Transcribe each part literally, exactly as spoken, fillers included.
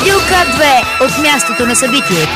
Радио К две от мястото на събитието.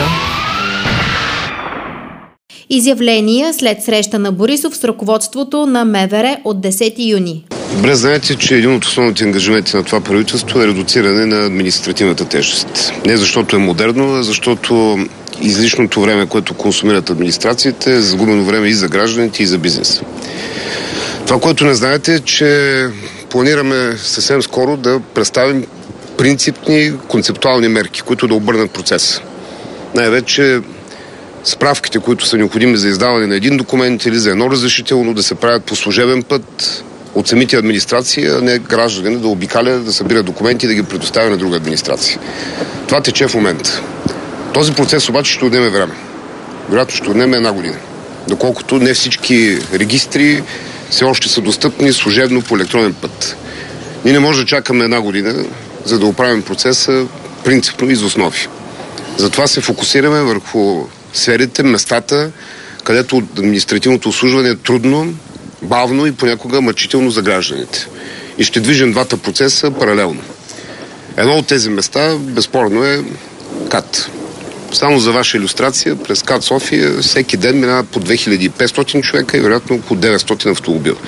Изявления след среща на Борисов с ръководството на МВР от десети юни. Добре знаете, че един от основните ангажименти на това правителство е редуциране на административната тежест. Не защото е модерно, а защото излишното време, което консумират администрациите, е загубено време и за гражданите, и за бизнеса. Това, което не знаете, е, че планираме съвсем скоро да представим принципни концептуални мерки, които да обърнат процеса. Най-вече справките, които са необходими за издаване на един документ или за едно разрешително, да се правят по служебен път от самите администрации, а не граждани да обикаля, да събира документи и да ги предоставя на друга администрация. Това тече в момента. Този процес обаче ще отнеме време. Вероятно ще отнеме една година. Доколкото не всички регистри все още са достъпни служебно по електронен път. Ние не можем да чакаме една година, за да оправим процеса принципно из основи. Затова се фокусираме върху сферите, местата, където административното обслужване е трудно, бавно и понякога мъчително за гражданите. И ще движим двата процеса паралелно. Едно от тези места, безспорно, е КАТ. Само за ваша илюстрация, през КАТ София всеки ден минава по две хиляди и петстотин човека и вероятно около деветстотин автомобила.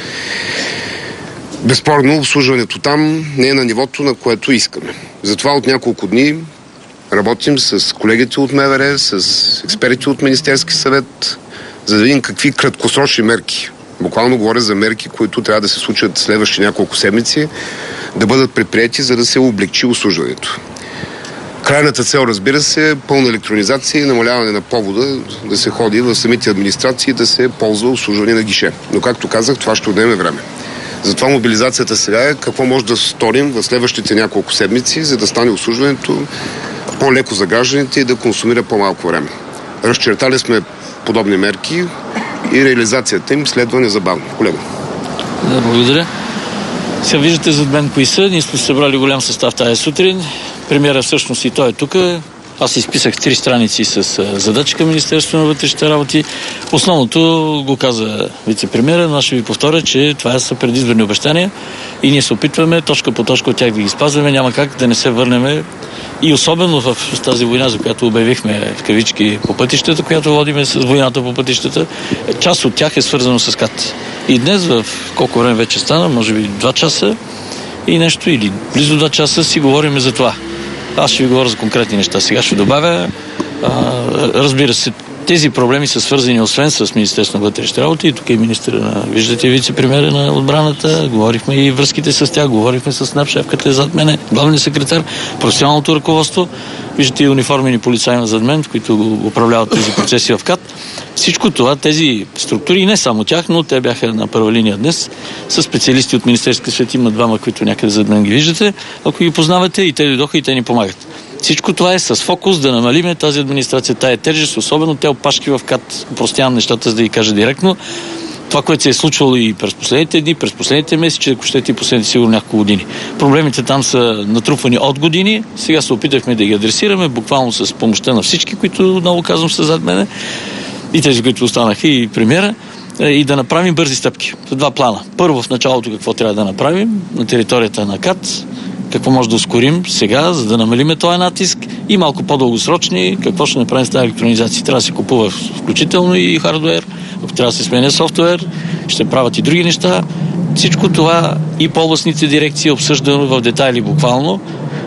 Безспорно, обслужването там не е на нивото, на което искаме. Затова от няколко дни работим с колегите от МВР, с експертите от Министерски съвет, за да видим какви краткосрочни мерки, буквално говоря за мерки, които трябва да се случат следващи няколко седмици, да бъдат предприети, за да се облегчи обслужването. Крайната цел, разбира се, е пълна електронизация и намаляване на повода да се ходи в самите администрации, да се ползва обслужване на гише. Но, както казах, това ще отнеме време. Затова мобилизацията сега е какво може да сторим в следващите няколко седмици, за да стане обслужването по-леко за гражданите и да консумира по-малко време. Разчертали сме подобни мерки и реализацията им следва незабавно. Колега. Да, благодаря. Сега виждате зад мен кои са. Ние сме събрали голям състав тази сутрин. Премиера всъщност и той е тук. Аз изписах три страници с задачи към Министерството на вътрешните работи. Основното го каза вице-премиера, но аз ще ви повторя, че това са предизборни обещания и ние се опитваме точка по точка от тях да ги спазваме. Няма как да не се върнем и особено в тази война, за която обявихме в кавички по пътищата, която водиме с войната по пътищата. Част от тях е свързано с КАТ. И днес, в колко време вече стана, може би два часа и нещо, или близо два часа си говорим за това. Аз ще ви говоря за конкретни неща. Сега ще добавя, а, разбира се, тези проблеми са свързани освен с Министерството на вътрешните работи и тук е министъра на, виждате, вице-премиера на отбраната, говорихме и връзките с тях, говорихме с НАП, шефката е зад мене, главният секретар, професионалното ръководство, виждате и униформени полицаи зад мен, които управляват тези процеси в КАТ. Всичко това, тези структури, и не само тях, но те бяха на първа линия днес, са специалисти от Министерския съвет, има двама, които някъде зад мен ги виждате, ако ги познавате, и те дойдоха и те ни помагат. Всичко това е с фокус да намалиме тази администрация, тая тежест, особено те опашки в КАТ. Упростявам нещата, за да ги кажа директно. Това, което се е случвало и през последните дни, през последните месеци, ако щете и последните сигурно няколко години. Проблемите там са натрупвани от години. Сега се опитахме да ги адресираме, буквално с помощта на всички, които, много казвам, са зад мене, и тези, които останаха, и премиера, и да направим бързи стъпки. Два плана. Първо, в началото какво трябва да направим на територията на КАТ, какво може да ускорим сега, за да намалиме този натиск, и малко по-дългосрочни, какво ще направим с тази електронизация. Трябва да се купува включително и хардуер, ако трябва да се сменя софтуер, ще правят и други неща. Всичко това и по областните дирекции е обсъждано в детайли буквално.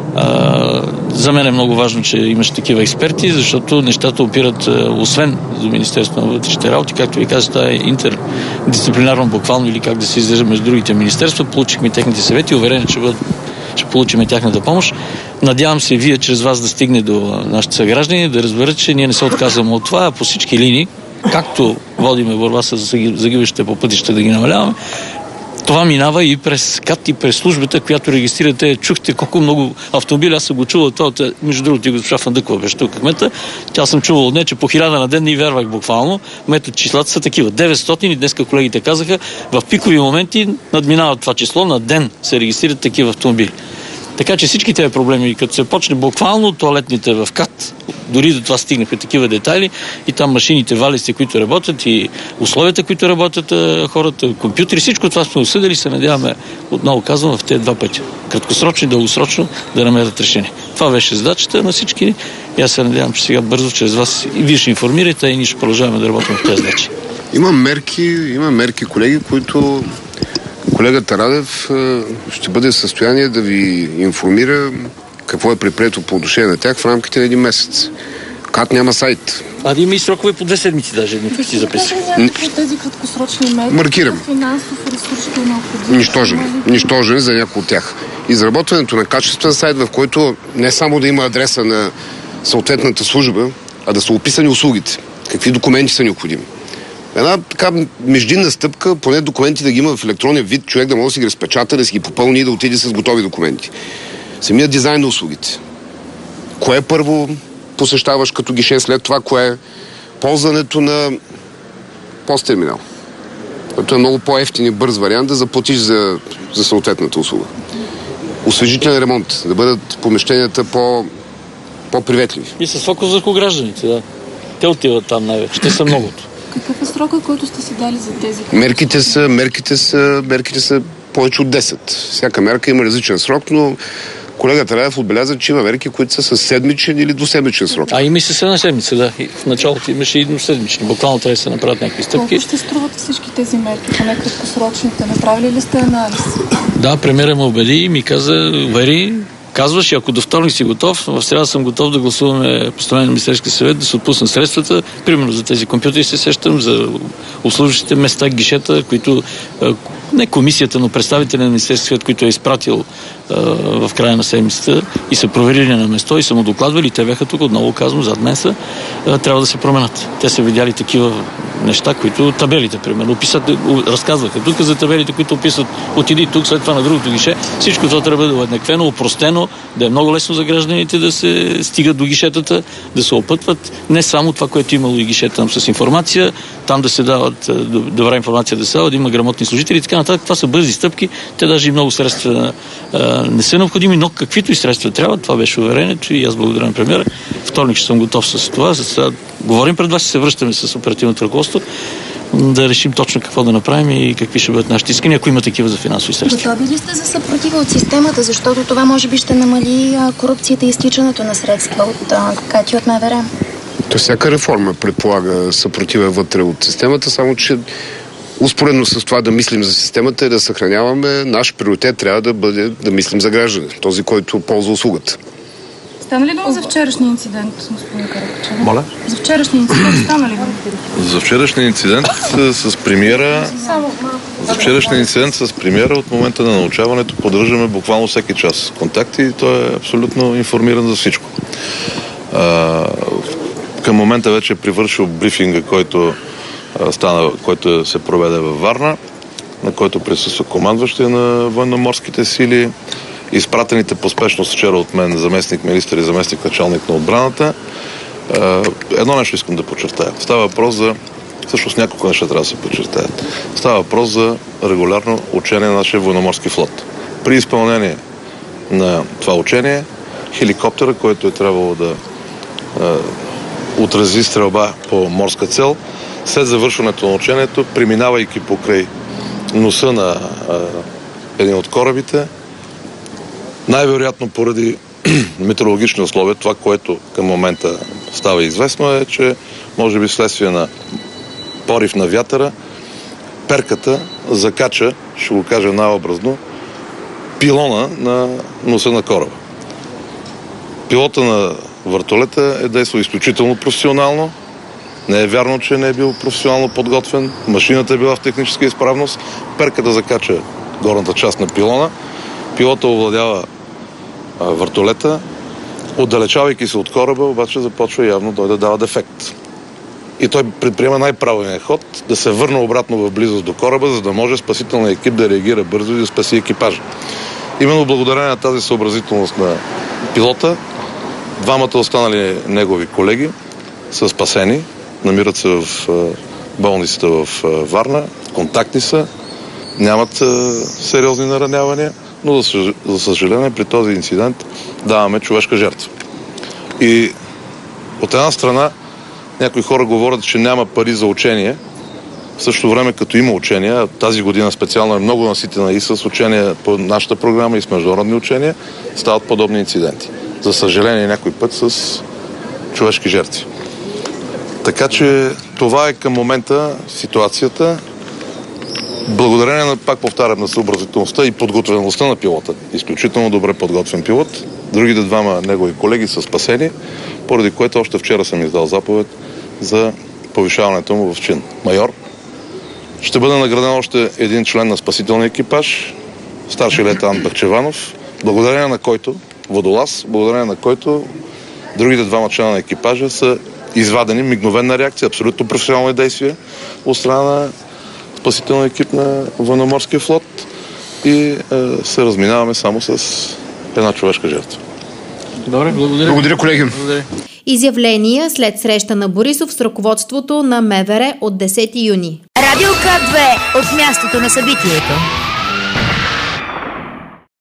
А, за мен е много важно, че имаш такива експерти, защото нещата опират, освен до Министерството на вътрешните работи, както ви казах, това е интердисциплинарно буквално, или как да се изразим с другите министерства. Получихме техните съвети, уверени, че бъдат ще получим тяхната помощ. Надявам се вие чрез вас да стигне до нашите съграждани, да разберат, че ние не се отказваме от това, а по всички линии, както водиме борба с загиващите по пътища да ги намаляваме, това минава и през КАТ, и през службата, която регистрирате. Чухте колко много автомобили, аз съм го чувал това, между другото и госпожа Фандъкова беше тук кмета. Тя съм чувал от нея, че по хиляда на ден не вярвах буквално. Метод числата са такива. деветстотин и днеска колегите казаха, в пикови моменти надминават това число, на ден се регистрират такива автомобили. Така че всички тези проблеми, като се почне буквално тоалетните в КАТ, дори до това стигнаха такива детайли, и там машините, валиците, които работят, и условията, които работят хората, компютри, всичко това сме осъдили, се надяваме, отново казвам, в тези два пътя. Краткосрочно и дългосрочно да намерят решение. Това беше задачата на всички и аз се надявам, че сега бързо чрез вас и вие ще информирате, и ние ще продължаваме да работим в тези задачи. Има мерки, има мерки, колеги, които колегата Радев ще бъде в състояние да ви информира какво е предприето по отношение на тях в рамките на един месец. КАТ няма сайт. А да има и срокове по две седмици даже, едни си записах. Тези краткосрочни мерки. Маркирам. Финансов ресурс ще е необходим. Нищожен. Нищожен за някои от тях. Изработването на качествен сайт, в който не само да има адреса на съответната служба, а да са описани услугите. Какви документи са необходими. Една така междинна стъпка, поне документи да ги има в електронен вид, човек да може да си ги разпечата, да си ги попълни и да отиде с готови документи. Самият дизайн на услугите. Кое първо посещаваш като гише, след това кое е ползването на посттерминал, който е много по-евтин и бърз вариант да заплатиш за, за съответната услуга. Освежителен ремонт, да бъдат помещенията по, по-приветливи. И с фокус върху гражданите, да. Те отиват там най-вече. Те са многото. Какъв е срока, който сте си дали за тези? Мерките са, мерките са, мерките са повече от десет. Всяка мерка има различен срок, но колегата Радев отбеляза, че има мерки, които са с седмичен или двуседмичен срок. А има и с една седмица, да. И в началото имаше и едноседмични. Буквално трябва да се направят някакви стъпки. Колко ще струват всички тези мерки, поне краткосрочните? Направили ли сте анализ? Да, премиера ме убеди и ми каза, вери, казваш, и ако до вторник си готов, в сряда съм готов да гласуваме постановление на Министерския съвет, да се отпуснат средствата, примерно за тези компютри се сещам, за услужващите места, гишета, които не комисията, но представители на Министерския съвет, които е изпратил в края на седмицата и са проверили на место и са му докладвали, те бяха тук, отново казвам, зад мен са, трябва да се променят. Те са видяли такива неща, които табелите, примерно, описат, разказваха тук за табелите, които описват отиди тук, след това на другото гише. Всичко това трябва да бъде уеднаквено, опростено, да е много лесно за гражданите да се стигат до гишетата, да се опътват. Не само това, което е имало и гишета там с информация, там да се дават, добра информация да се дава, да има грамотни служители и така нататък. Това са бързи стъпки. Те даже и много средства а, не са необходими, но каквито и средства трябва. Това беше уверението и аз благодаря на премиера. Вторник ще съм готов с това. За говорим пред вас и се връщаме с оперативното ръководство да решим точно какво да направим и какви ще бъдат нашите искания, ако има такива за финансови средства. Готови ли сте за съпротива от системата, защото това може би ще намали а, корупцията и изтичането на средства от а, КАТ и от МВР? То всяка реформа предполага съпротива вътре от системата, само че успоредно с това да мислим за системата и да съхраняваме, наш приоритет трябва да бъде да мислим за граждани, този, който ползва услугата. Стана ли дума за вчерашния инцидент, господин Каракачанов? Моля? За вчерашния инцидент стана ли дума? За вчерашния инцидент с премиера... За вчерашния инцидент с премиера от момента на научаването поддържаме буквално всеки час контакти и той е абсолютно информиран за всичко. А, към момента вече е привършил брифинга, който, а, стана, който се проведе във Варна, на който присъства командващия на военноморските сили, изпратените по спешност вчера от мен заместник министър и заместник началник на отбраната. Едно нещо искам да подчертая. Става въпрос за... Всъщност няколко неща трябва да се подчертаят. Става въпрос за регулярно учение на нашия военноморски флот. При изпълнение на това учение, хеликоптера, който е трябвало да е, отрази стрелба по морска цел, след завършването на учението, преминавайки покрай носа на е, един от корабите, най-вероятно поради метеорологични условия, това, което към момента става известно е, че може би следствие на порив на вятъра, перката закача, ще го кажа най-образно, пилона на носа на кораба. Пилота на вертолета е действал изключително професионално. Не е вярно, че не е бил професионално подготвен. Машината е била в техническа изправност. Перката закача горната част на пилона. Пилота овладява а, вертолета. Отдалечавайки се от кораба, обаче започва явно той да дава дефект. И той предприема най-правилния ход да се върне обратно в близост до кораба, за да може спасителният екип да реагира бързо и да спаси екипажа. Именно благодарение на тази съобразителност на пилота, двамата останали негови колеги са спасени, намират се в болницата в Варна, контактни са, нямат сериозни наранявания. но за съжаление при този инцидент даваме човешка жертва. И от една страна някои хора говорят, че няма пари за учение. В същото време, като има учения, тази година специално е много наситена и с учения по нашата програма, и с международни учения, стават подобни инциденти. За съжаление, някой път с човешки жертви. Така че това е към момента ситуацията. Благодарение на, пак повтарям, на съобразителността и подготвеността на пилота. Изключително добре подготвен пилот. Другите двама негови колеги са спасени, поради което още вчера съм издал заповед за повишаването му в чин. Майор. Ще бъде награден още един член на спасителния екипаж, старши лейтенант Бахчеванов, благодарение на който, водолаз, благодарение на който другите двама члена на екипажа са извадени, мигновена реакция, абсолютно професионални действия от страна на спасителния екип на Военноморския флот и е, се разминаваме само с една човешка жертва. Добре, благодаря. Благодаря, колеги. Благодаря. Изявления след среща на Борисов с ръководството на МВР от десети юни. Радио К две от мястото на събитието.